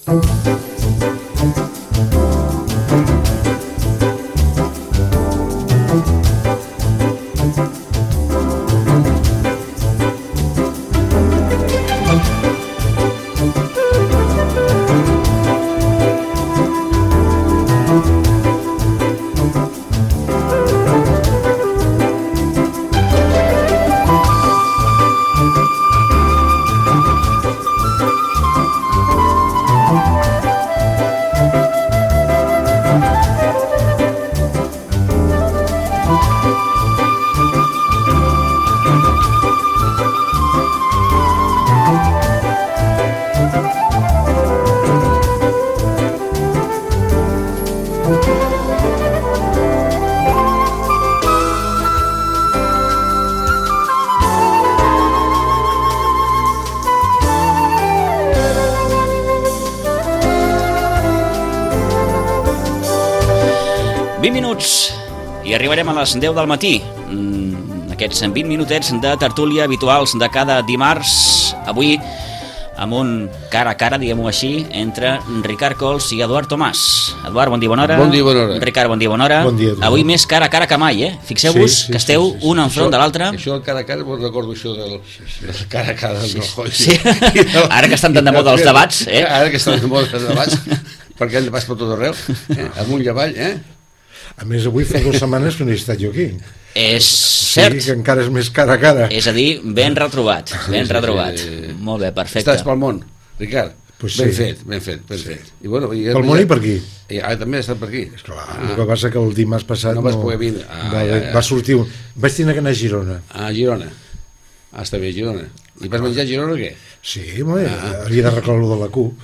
I arribarem a les 10 del matí. Aquests 20 minutets de tertúlia habituals de cada dimarts. Avui amb un cara a cara, diguem-ho així, entre Ricard Cols i Eduard Tomàs. Eduard, bon dia, bona hora. Bon dia, bona hora. Ricard, bon dia, bona hora. Bon dia, avui més cara a cara que mai, eh? Fixeu-vos que esteu un enfront de l'altre. Això del cara a cara, vos recordo això del cara a cara del Rajoy. Sí. Ara que estan tan de moda els debats, eh? Ara que estan de moda els debats, perquè han de pas per tot arreu, amunt i avall, eh? A més, avui fa 2 setmanes que no he estat jo aquí. És cert. Sí, que encara és més cara a cara. És a dir, ben retrobat, ben retrobat. Molt bé, perfecte. Estàs pel món, Ricard? Pues ben sí. fet. I bueno, pel món i per aquí. També he estat per aquí. Esclar, el que passa que el dimarts passat no vas poder vindre. Va sortir vaig tenir que anar a Girona. A Girona. Està bé, Girona. I vas menjar a Girona o què? Sí, havia d'arreglar lo de la CUP.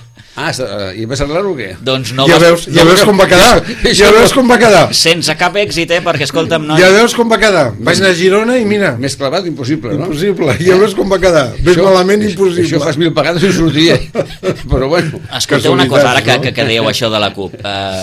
I vas arreglar-ho o què? Doncs no ja veus com va quedar. Ja veus com va quedar. Sense cap èxit, perquè escolta'm, noi. Ja veus com va quedar. Vaig anar a Girona i mira. Més clavat, impossible, no? Impossible. Ja veus com va quedar. Més malament, impossible. Això fas 1000 vegades i sortia. Però bueno. Escolteu una cosa, ara que dèieu això de la CUP.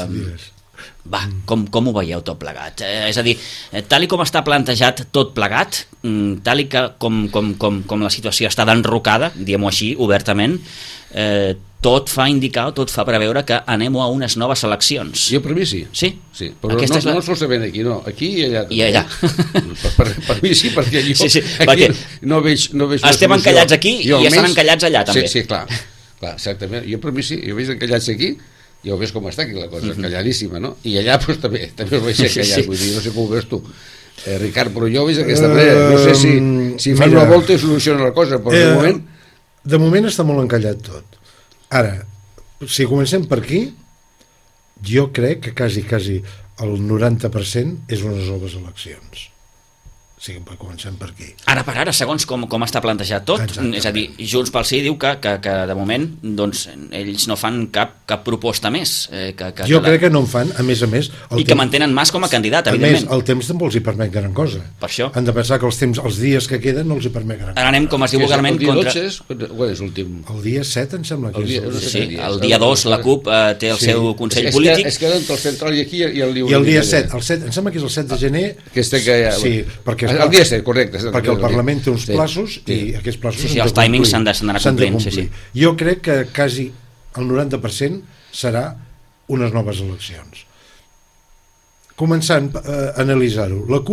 Va, com ho veieu tot plegat? És a dir, tal i com està plantejat tot plegat, tal i com la situació està d'enrocada, diguem-ho així, obertament, tot fa indicar o tot fa preveure que anem a unes noves eleccions. Jo per mi sí. Sí? Sí, però no solament aquí, no. Aquí i allà. I allà. Per mi sí, perquè jo aquí no veig estem encallats aquí i estan encallats allà també. Sí, clar, exactament. Jo per mi sí, jo veig encallats aquí. Ja ho veus com està aquí la cosa, calladíssima, no? I allà pues, també ho veig callat, vull dir, no sé com ho veus tu, Ricard, però jo ho veig d'aquesta manera. No sé si fan una volta i soluciona la cosa, però de moment... De moment està molt encallat tot. Ara, si comencem per aquí, jo crec que quasi el 90% és unes noves eleccions. Sí, comencem per aquí. Ara per ara, segons com està plantejat tot, exactament. És a dir, Junts pel Sí diu que de moment doncs, ells no fan cap proposta més. Jo crec que no en fan, a més. I que mantenen Mas com a candidat, evidentment. A més, el temps també els hi permet gran cosa. Per això. Han de pensar que els dies que queden no els hi permet gran cosa. Ara anem, com es diu vulgarment, contra... Quan és l'últim? El dia 7 em sembla que és. Sí, el dia 2 la CUP té el seu Consell Polític. És que entre el central i aquí i el lliure. I el dia 7, em sembla que és el 7 de gener. Sí, perquè el dia 7, correcte. Perquè el Parlament té uns plaços i aquests plaços sí, els timings s'han d'anar complint. Sí. Jo crec que quasi el 90% serà unes noves eleccions. Començant a analitzar-ho, la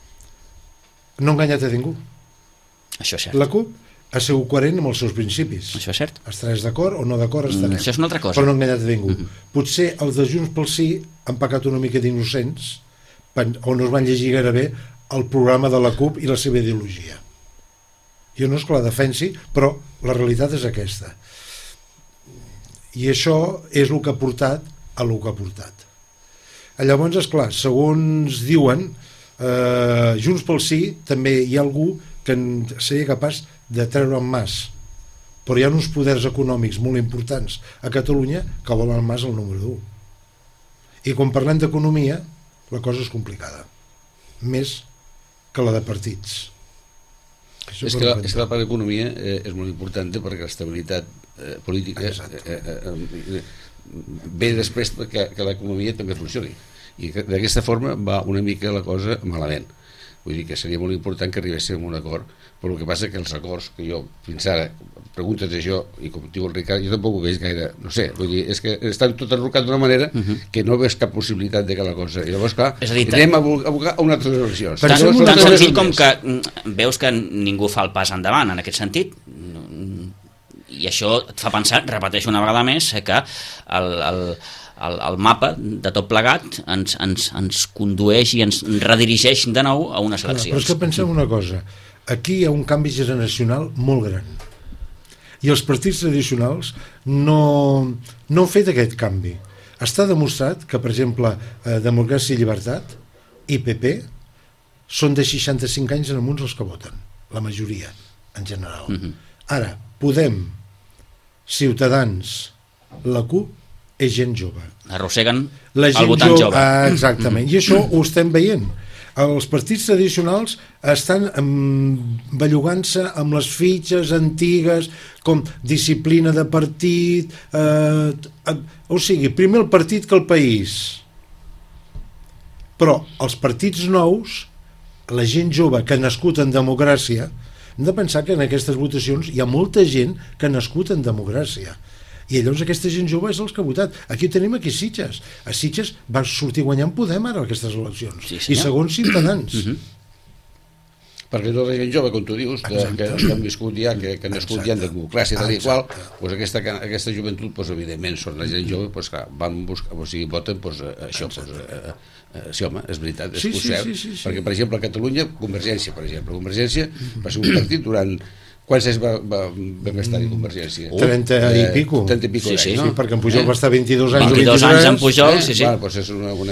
CUP no ha enganyat a ningú. Això és cert. La CUP ha sigut coherent amb els seus principis. Això és cert. Estaràs d'acord o no d'acord estarem. Això és una altra cosa. Però no ha enganyat a ningú. Potser els de Junts pel Sí han pecat una mica d'innocents o no es van llegir gaire bé el programa de la CUP i la seva ideologia. Jo no és que la defensi, però la realitat és aquesta. I això és el que ha portat a el que ha portat. Llavors, esclar, segons diuen, Junts pel Sí també hi ha algú que seria capaç de treure en Mas, però hi ha uns poders econòmics molt importants a Catalunya que volen Mas el número 1. I quan parlem d'economia, la cosa és complicada. Més que la de partits. És que la part d'economia és molt important perquè l'estabilitat política ve després que l'economia també funcioni i d'aquesta forma va una mica la cosa malament. Vull dir que seria molt important que arribéssim a un acord, però el que passa que els acords, que jo fins ara preguntes això, i com diu el Ricard, jo tampoc ho veig gaire, no sé, vull dir, és que estan tot enrocat d'una manera que no veus cap possibilitat de que la cosa... I llavors, clar, anem a abocar a unes altres eleccions. Tan senzill com que veus que ningú fa el pas endavant en aquest sentit, i això et fa pensar, repeteixo una vegada més, que el mapa de tot plegat ens condueix i ens redirigeix de nou a unes eleccions. Però és que pensem una cosa, aquí hi ha un canvi generacional molt gran i els partits tradicionals no han fet aquest canvi. Està demostrat que, per exemple, Democràcia i Llibertat i PP són de 65 anys en amunt els que voten, la majoria en general. Ara, Podem, Ciutadans, la CUP és gent jove. Arrosseguen el votant jove. Exactament, i això ho estem veient. Els partits tradicionals estan bellugant-se amb les fitxes antigues, com disciplina de partit, o sigui, primer el partit que el país. Però els partits nous, la gent jove que ha nascut en democràcia, hem de pensar que en aquestes votacions hi ha molta gent que ha nascut en democràcia. I llavors aquesta gent jove és els que ha votat. Aquí tenim aquí Sitges. A Sitges va sortir guanyant Podem ara aquestes eleccions. Sí, i segons Ciutadans. Perquè tota la gent jove, com tu dius, que han viscut ja, que han nascut ja en democràcia, tal i qual, doncs aquesta joventut, doncs, evidentment, són la gent jove, doncs, van buscar, o sigui, voten, doncs, això, sí, home, és veritat, és cert, perquè, per exemple, a Catalunya, Convergència, per exemple, Convergència va ser un partit durant... Quants anys va estar-hi Convergència? 30 i pico. 30 i pico d'anys, no? Perquè en Pujol va estar 22 anys. 22 anys en Pujol, sí. Doncs és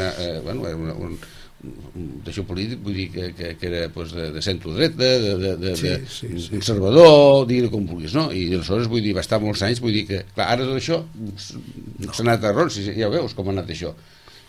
un d'això polític, vull dir que era de centre-dreta, de conservador, dir-ho com vulguis, no? I aleshores, vull dir, va estar molts anys, vull dir que, clar, ara tot això s'ha anat a rons, ja veus com ha anat això.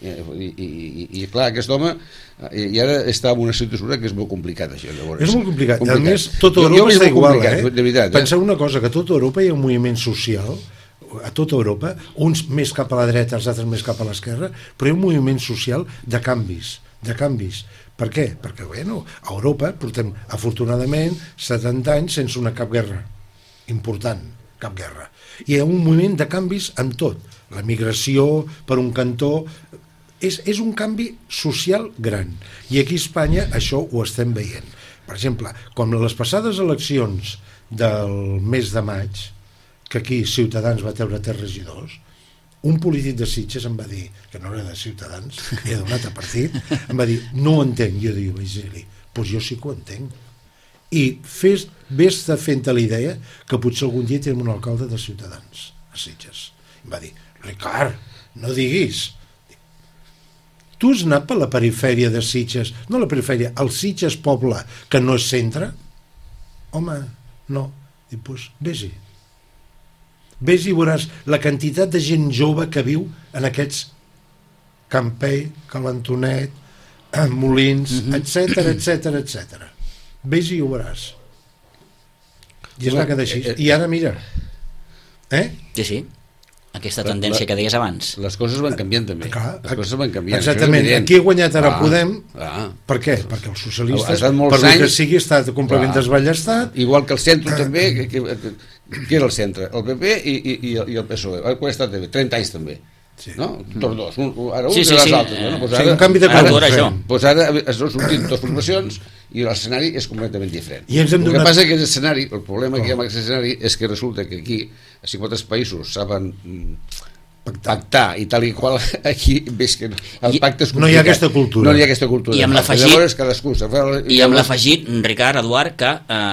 I clar, aquest home i ara està en una situació que és molt complicat, això, llavors. És molt complicat. A més, tota Europa està igual, de veritat. Penseu una cosa, que a tota Europa hi ha un moviment social, a tota Europa, uns més cap a la dreta, els altres més cap a l'esquerra, però hi ha un moviment social de canvis. Per què? Perquè, bueno, a Europa portem, afortunadament, 70 anys sense una cap guerra important, cap guerra. Hi ha un moviment de canvis en tot. La migració, per un cantó... És un canvi social gran. I aquí a Espanya això ho estem veient. Per exemple, com les passades eleccions del mes de maig, que aquí Ciutadans va treure 3 regidors, un polític de Sitges em va dir, que no era de Ciutadans, era d'un altre partit, em va dir, no ho entenc. Jo dic, vaig dir-li, doncs jo sí que ho entenc. I vés-te fent-te la idea que potser algun dia tenim un alcalde de Ciutadans a Sitges. Em va dir, Ricard, no diguis. Tu has anat per la perifèria de Sitges, no la perifèria, el Sitges poble, que no és centre? Home, no. Dic, doncs vés-hi. Vés-hi i veuràs la quantitat de gent jove que viu en aquests Campell, Calantonet, Molins, etc. Vés-hi i ho veuràs. I es va quedar així. I ara mira. Sí. Aquesta tendència que deies abans. Les coses van canviant també. Les coses van canviant. Exactament. Aquí ha guanyat ara Podem. Per què? Perquè els socialistes, per el que sigui, està completament desballestat. Igual que el centre també, que era el centre? El PP i el PSOE. Quan ha estat també? 30 anys també. No? Tots dos. Ara uns i les altres. Un canvi de cultura, això. Doncs ara es sortit 2 formacions i l'escenari és completament diferent. El que passa que el problema que hi ha amb aquest escenari és que resulta que aquí a 50 països saben pactar i tal i qual, aquí ves que el pacte és complicat. No hi ha aquesta cultura. No hi ha aquesta cultura. I amb l'afegit, Ricard, Eduard, que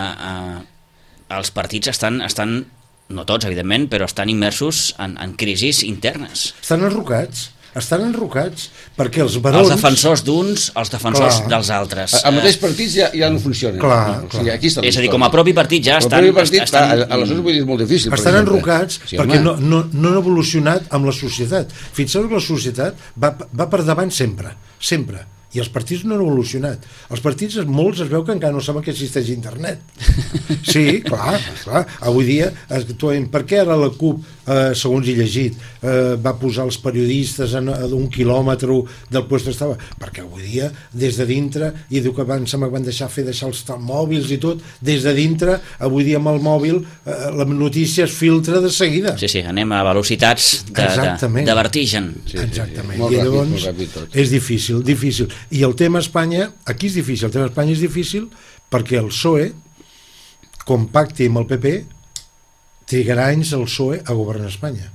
els partits estan no tots, evidentment, però estan immersos en crisis internes. Estan enrocats, perquè els barons... Els defensors d'uns, els defensors dels altres. Els mateixos partits ja no funcionen. És a dir, com a propi partit ja estan... Aleshores vull dir, és molt difícil. Estan enrocats perquè no han evolucionat amb la societat. Fins ara la societat va per davant sempre. i els partits no han evolucionat. Els partits, molts es veu que encara no saben que existeix internet. Sí, clar. Avui dia, per què ara la CUP, segons he llegit, va posar els periodistes a un quilòmetre del lloc estava? Perquè avui dia, des de dintre, i diu que van deixar els mòbils i tot, des de dintre, avui dia amb el mòbil, la notícia es filtra de seguida. Sí, anem a velocitats de vertigen. Exactament. I llavors és difícil. I el tema Espanya, aquí és difícil, perquè el PSOE, com pacti amb el PP, trigarà anys el PSOE a governar Espanya.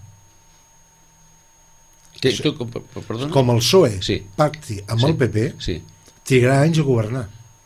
Com el PSOE pacti amb el PP, trigarà anys a governar.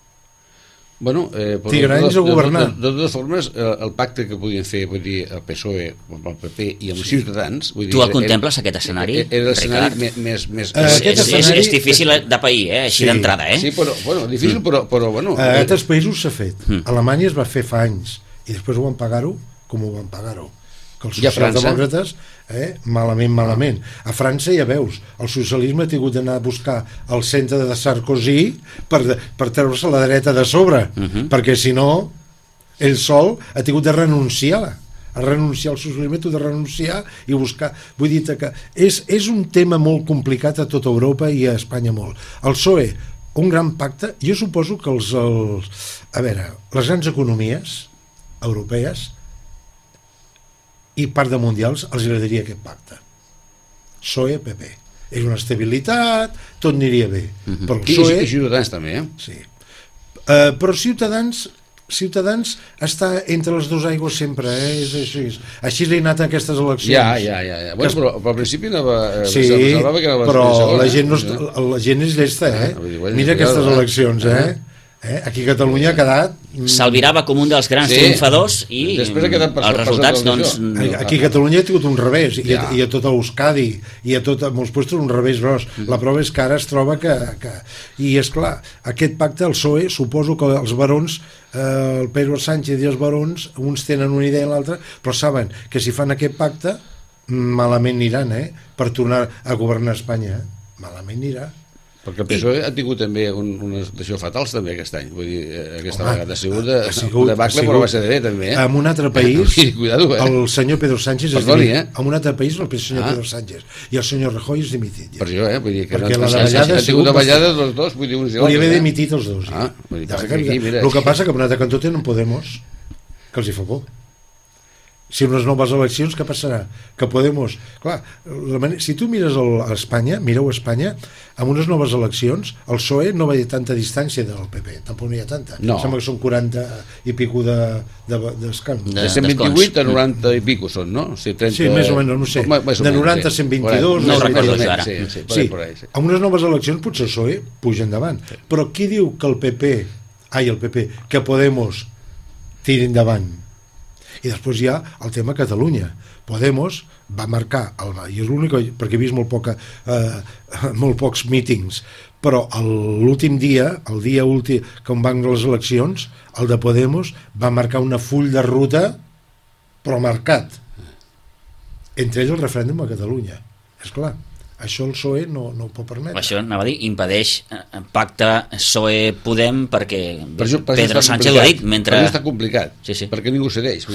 Trigarà anys a governar. De totes formes, el pacte que podien fer el PSOE amb el PP i amb els Ciutadans... Tu el contemples, aquest escenari? Era l'escenari més... És difícil de pair, així d'entrada, eh? Sí, però difícil, però... A altres països s'ha fet. A Alemanya es va fer fa anys i després ho van pagar-ho com ho van pagar-ho. Que els socialdemòcrates, malament. A França ja veus, el socialisme ha tingut d'anar a buscar el centre de Sarkozy per treure-se la dreta de sobre, perquè si no, ell sol ha tingut de renunciar al socialisme, tu de renunciar i buscar. Vull dir que és un tema molt complicat a tota Europa i a Espanya molt. El PSOE, un gran pacte, jo suposo que les grans economies europees i part de mundials els agradaria aquest pacte. PSOE, PP. És una estabilitat, tot aniria bé. Però el PSOE... I Ciutadans també, Sí. Però Ciutadans està entre les dues aigües sempre, és així. Així li ha anat a aquestes eleccions. Ja. Però al principi anava... Sí, però la gent és llesta, Mira aquestes eleccions, Aquí a Catalunya ha quedat... S'albirava com un dels grans triomfadors i els resultats, doncs... Aquí a Catalunya ha tingut un revés, i a tot Euskadi, i a molts llocs un revés gros. La prova és que ara es troba que... I és clar, aquest pacte, el PSOE, suposo que els barons, el Pedro Sánchez i els barons, uns tenen una idea i l'altra, però saben que si fan aquest pacte, malament aniran, per tornar a governar Espanya. Malament anirà. Perquè el PSOE ha tingut també unes decisions fatals també aquest any, vull dir, aquesta vegada ha sigut de debacle, però va ser de bé també. En un altre país, el senyor Pedro Sánchez en un altre país el senyor Pedro Sánchez i el senyor Rajoy és dimitit. Per això, vull dir que ha tingut davallada dels dos, vull dir uns i altres. Hauria d'haver dimitit els dos. El que passa que per un altre cantó tenen Podemos, que els hi fa por. Si unes noves eleccions, què passarà? Que Podemos... Clar, si tu mires a Espanya, mireu Espanya, amb unes noves eleccions, el PSOE no va tanta distància del PP, tampoc no hi ha tanta. Sembla que són 40 i pico d'escans. De 128 a 90 i pico són, no? Sí, més o menys, no sé. De 90 a 122... No ho recordo jo ara. Sí, amb unes noves eleccions potser el PSOE puja endavant. Però qui diu que el PP, que Podemos tiri endavant? I després hi ha el tema Catalunya. Podemos va marcar, i és l'únic, perquè he vist molt pocs mítings, però l'últim dia, el dia últim que van les eleccions, el de Podemos va marcar una full de ruta, però marcat. Entre ells el referèndum a Catalunya. És clar. Això el PSOE no ho pot permetre. Això, anava a dir, impedeix pacte PSOE-Podem perquè Pedro Sánchez ho ha dit. Per això està complicat, perquè ningú cedeix.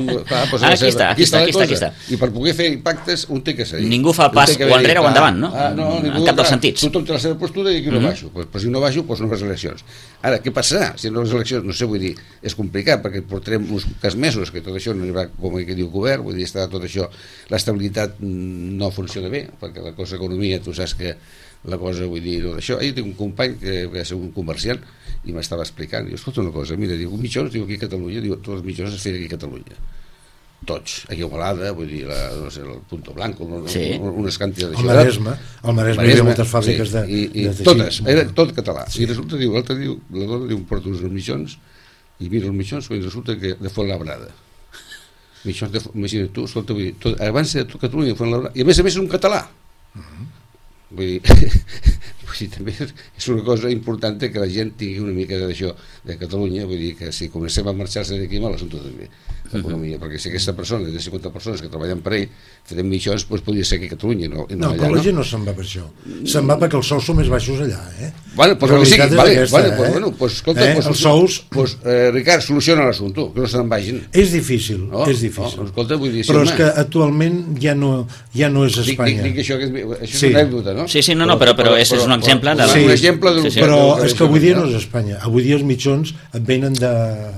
Aquí està. I per poder fer pactes un té que cedir. Ningú fa el pas o enrere o endavant, no? En cap dels sentits. Tothom té la seva postura i aquí no baixo. Però si no baixo, doncs noves eleccions. Ara, què passarà? Si noves eleccions, no sé, vull dir, és complicat perquè portarem uns pocs mesos que tot això no anirà com que diu el govern, vull dir, està tot això, l'estabilitat no funciona bé, perquè la cosa economia, tu saps que la cosa, vull dir, no d'això. Ahir tinc un company que és un comerciant i m'estava explicant, diu, escolta una cosa, mira, diu, mitjons, diu, aquí a Catalunya, diu, tots els mitjons es feien aquí a Catalunya. Tots, aquí a Igualada, vull dir, no sé, el Punto Blanco, unes quantitats d'això. El Maresme hi havia moltes fàbriques de teixit. Totes, era tot català. I resulta, diu, l'altre diu, la dona diu, porta uns mitjons i mira els mitjons, i resulta que de Fuenlabrada. Mitjons, imagina't tu, escolta, vull dir, abans de Catalunya, Fuenlabrada, i a més és un català. Vull dir, també és una cosa important que la gent tingui una mica d'això de Catalunya, vull dir que si comencem a marxar-se d'aquí mal l'assumpte també, l'economia, perquè si aquesta persona, de 50 persones que treballen per ell, fem mitjons, doncs podria ser aquí a Catalunya, no No, allà, però la gent no se'n va per això. Se'n va perquè els sous són més baixos allà, Bueno, pues la sí, realitat és vale, aquesta, bueno, pues escolta, els sous... Pues, Ricard, soluciona l'assumpte, que no se'n vagin. És difícil, No? és difícil. No, escolta, vull dir, sí, però és home. que actualment ja no és Espanya. Dic això, això és Sí. una anècdota, no? Sí, no, però és un exemple de... Sí. Un exemple d'un... Però és que avui dia no és Espanya. Avui dia els mitjons et venen de...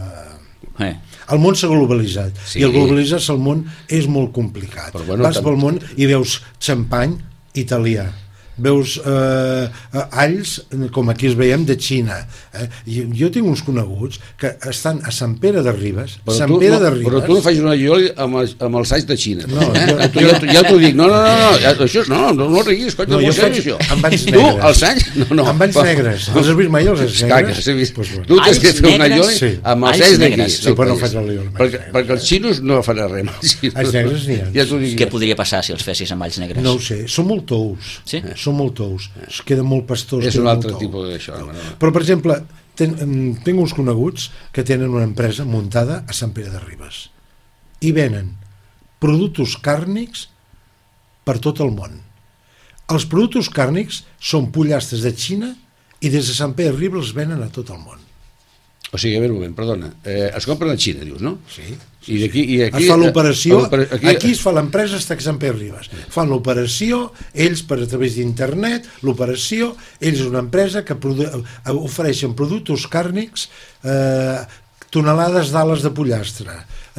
El món s'ha globalitzat, Sí. i el globalitzar-se al món és molt complicat. Però bueno, vas pel món i veus xampany italià, veus alls, com aquí es veiem, de Xina. Jo tinc uns coneguts que estan a Sant Pere de Ribes, Però tu no facis una lloli amb els alls de Xina. No, ja t'ho dic. No, això no riguis, conya, jo faig això. amb alls Tu, negres. els alls? No. Amb alls negres. Els has vist mai, els alls Clar, que negres? s'he vist. Pues bueno. Tu t'has de Alls fer una negres? lloli Sí. amb els Alls alls d'aquí. negres. Sí, però no faig el lió. Perquè els xinos no fan res amb els xinos. Alls negres n'hi ha. Ja t'ho dic. Què podria passar si els fessis amb alls negres? No ho sé, són molt tous. Sí? Són molt tous. Es queden molt pastors. És queden un molt altre tous. tipus d'això. No? Però, per exemple, tinc uns coneguts que tenen una empresa muntada a Sant Pere de Ribes i venen productes càrnics per tot el món. Els productes càrnics són pollastres de Xina i des de Sant Pere de Ribes els venen a tot el món. O sigui, a veure un moment, perdona. Es compren a Xina, dius, no? Sí. I aquí Es fa l'operació, aquí aquí es fa l'empresa, està a Sant Pere de Ribes. Fan l'operació, ells per a través d'internet, l'operació, ells és una empresa que ofereixen productes càrnics, tonelades d'ales de pollastre,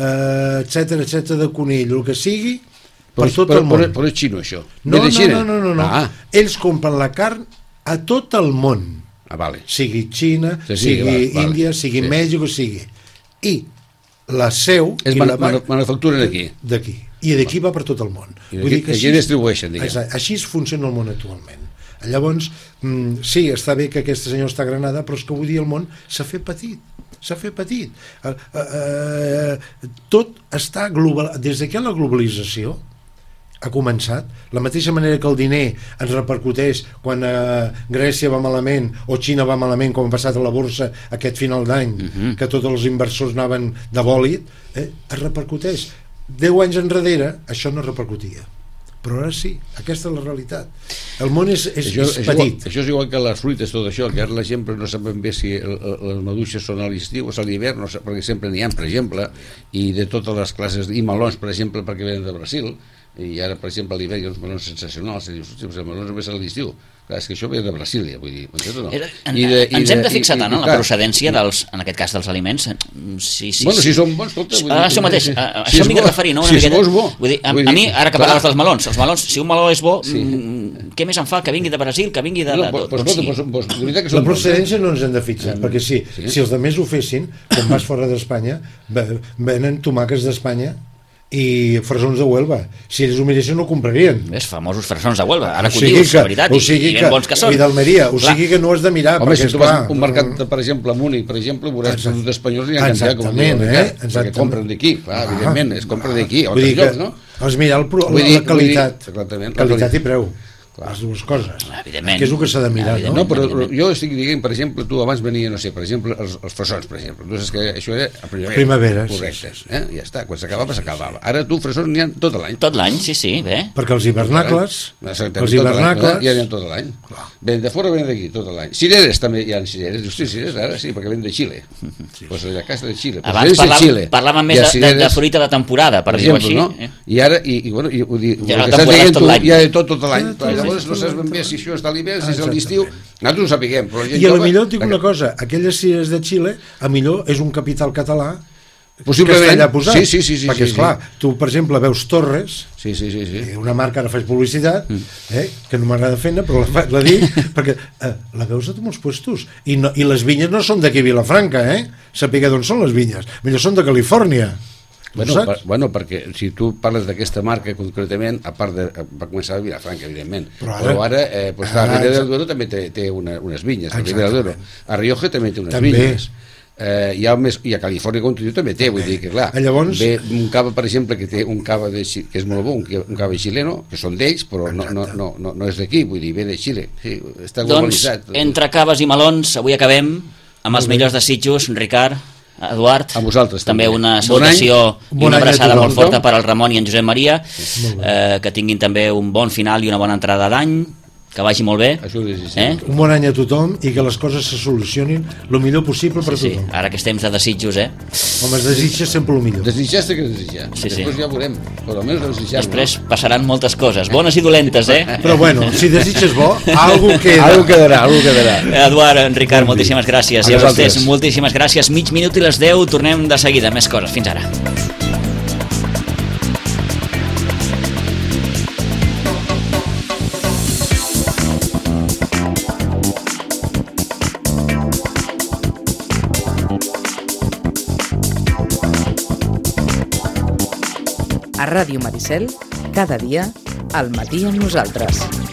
etc de conill, el que sigui, per tot el món. Però és xino, això. No. Ah. Ells compren la carn a tot el món. Vale. Sigui Xina, Sí, sigui vale. Índia, sigui Sí. Mèxic, sigui. I la seu... És i la manufacturen aquí. D'aquí. I d'aquí va per tot el món. I aquí distribueixen, diguem. Exacte, així funciona el món actualment. Llavors, sí, està bé que aquesta senyora està a Granada, però és que avui dia el món s'ha fet petit. S'ha fet petit. Tot està global... Des que la globalització ha començat, la mateixa manera que el diner ens repercuteix quan Grècia va malament o Xina va malament, com ha passat a la borsa aquest final d'any, que tots els inversors anaven de bòlit, es repercuteix. 10 anys enrere això no repercutia, però ara sí, aquesta és la realitat. El món és petit. Això és igual que les fruites, tot això, que ara la gent no sap ben bé si les maduixes són a l'estiu o a l'hivern, no sé, perquè sempre n'hi ha, per exemple, i de totes les classes, i melons, per exemple, perquè venen de Brasil, i ara, per exemple, a l'hivern hi ha uns melons sensacionals, i dius, els melons només a l'estiu. Clar, és que això ve de Brasília, vull dir, m'entens o no? Ens hem de fixar tant en la procedència dels, en aquest cas dels aliments. Bueno, si són bons, escolta... Això mateix, això m'hi he de referir, no? Si és bo. Vull dir, a mi, ara que parlaves dels melons, els melons, si un meló és bo, què més em fa? Que vingui de Brasil, que vingui de... La procedència no ens hem de fixar, perquè si els altres ho fessin, com vas fora d'Espanya, venen tomàquets d'Espanya i fresons de Huelva. Si ells ho miressin no ho comprarien. Els famosos fresons de Huelva, ara que ho dius, la veritat, i ben bons que són. I d'Almeria, o sigui que no has de mirar. Home, si tu vas a un mercat, per exemple, a Múnich, per exemple, veuràs productes espanyols i hi ha quantitat, com diuen, perquè compren d'aquí, clar, evidentment, es compren d'aquí, a altres llocs, no? Has mirar la qualitat i preu. Les dues coses. Evidentment. Que és el que s'ha de mirar, no? No, però jo estic dient, per exemple, tu abans venia, no sé, per exemple, els fresons, per exemple. Tu saps que això era a primavera. Correcte. Ja està, quan s'acabava, s'acabava. Ara tu fresons n'hi ha tot l'any. Tot l'any, sí, bé. Perquè els hivernacles... Ja n'hi ha tot l'any. Ven de fora, ven d'aquí, tot l'any. Cireres també hi ha cireres. Dius, sí, cireres, ara sí, perquè ven de Xile. Doncs la casa de Xile. Abans parlàvem més de fruita de temporada, per dir-ho així. I ara, i bueno, el que estàs dient tu, hi ha de tot l'any. Llavors no saps ben bé si això està a l'hivern, si és a l'estiu, nosaltres ho sapiguem. I a la millor et dic una cosa, aquelles cireres de Xile, a millor és un capital català possiblement, que està allà posat. Sí, perquè esclar, tu per exemple veus Torres, una marca, ara faig publicitat, que no m'agrada fer-ne, però la dic, perquè la veus a molts puestos, i les vinyes no són d'aquí a Vilafranca, sapiguer d'on són les vinyes, millor són de Califòrnia. Bueno, perquè si tu parles d'aquesta marca concretament, a part va començar a Vilafranca, evidentment, però ara la Ribera del Duero també té unes vinyes, a Ribera del Duero, a Rioja també té unes vinyes, hi ha més, i a Califòrnia, com tu dius, també té, vull dir que clar, Llavors, ve un cava, per exemple, que té un cava que és molt bo, un cava xileno, que són d'ells, però no és d'aquí, vull dir, ve de Xile, sí, està globalitzat. Doncs, entre caves i melons, avui acabem amb els millors desitjos, Ricard, Eduard, a vosaltres també una salutació i una abraçada molt forta per al Ramon i en Josep Maria, que tinguin també un bon final i una bona entrada d'any, que vagi molt bé. Això ho desitgem. un bon any a tothom i que les coses se solucionin el millor possible per Sí, tothom. ara que estem de desitjos, Home, es desitja sempre el millor. Desitjar té que desitjar. Sí, sí. Després ja veurem, però almenys desitjar. Després passaran moltes coses, bones i dolentes, Però bueno, si desitges bo, algo queda. Algo quedarà. Eduard, Ricard, moltíssimes gràcies. A I a vosaltres. vostès, moltíssimes gràcies. Mig minut i les 10, tornem de seguida. Més coses. Fins ara. A Ràdio Maricel, cada dia, al matí amb nosaltres.